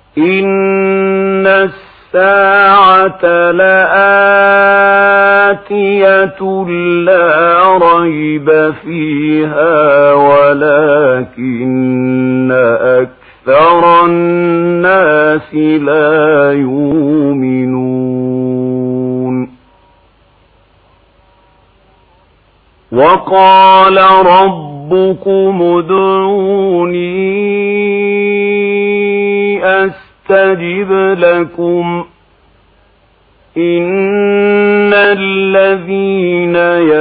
إن الساعة لآتية لا ريب فيها ولكن أكثر الناس لا يؤمنون وقال ربكم ادعوني أستجب لكم إن الذين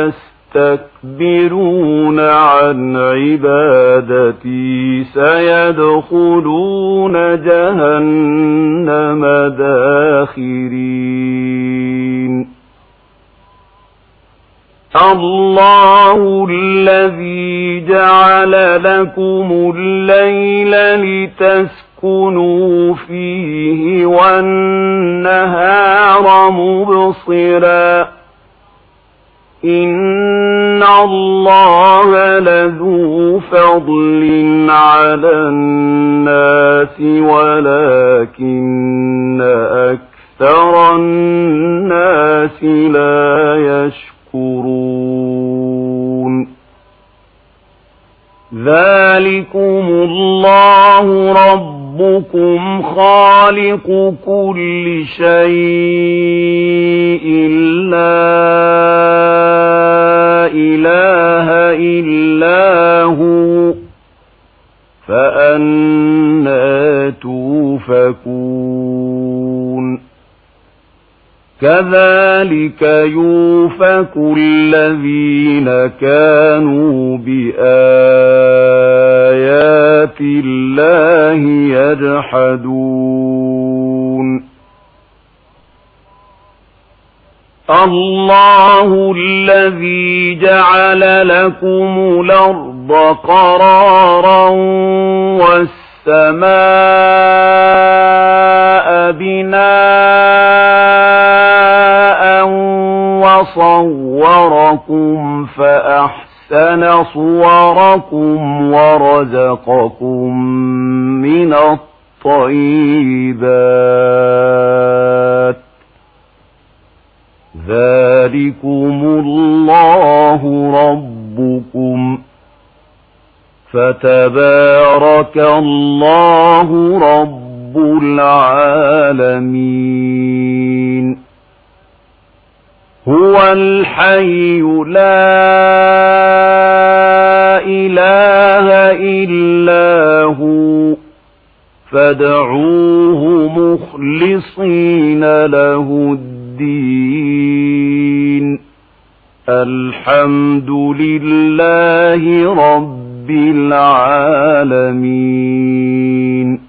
يستكبرون عن عبادتي سيدخلون جهنم داخرين الله الذي جعل لكم الليل لتسكنوا فيه والنهار مبصرا إن الله لذو فضل على الناس ولكن أكثر الناس لا يشكرون ذلكم الله ربكم خالق كل شيء لا إله إلا هو فأنى توفكون كذلك يوفك الذين كانوا بآيات الله يجحدون الله الذي جعل لكم الأرض قرارا والسماء بناء وصوركم فأحسن صوركم ورزقكم من الطيبات ذلكم الله ربكم فتبارك الله رب العالمين هو الحي لا إله إلا هو فادعوه مخلصين له الدين الحمد لله رب العالمين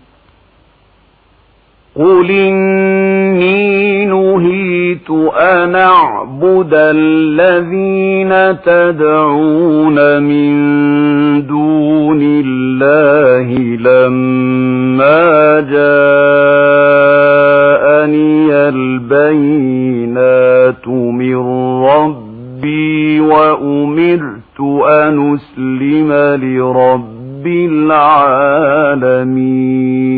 قل إني نهيت أن أعبد الذين تدعون من دون الله لما جاءني البينات من ربي وأمرت أن أسلم لرب العالمين